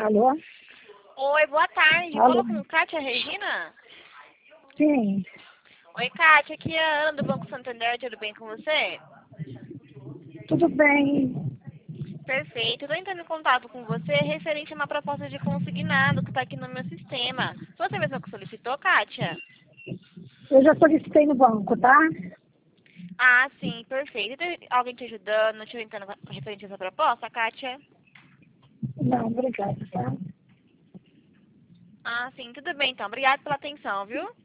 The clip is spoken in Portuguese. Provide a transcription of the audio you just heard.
Alô? Oi, boa tarde. Alô? Fala com Kátia Regina? Sim, Oi, Kátia. Aqui é a Ana do Banco Santander. Tudo bem com você? tudo bem. Perfeito. Estou entrando em contato com você referente a uma proposta de consignado que está aqui no meu sistema. Você mesma que solicitou, Kátia? Eu já solicitei no banco, tá? Ah, sim. Perfeito. Tem alguém te ajudando, te orientando referente a essa proposta, Kátia? Não, obrigada, tá? Ah, sim. Tudo bem, então. Obrigada pela atenção, viu?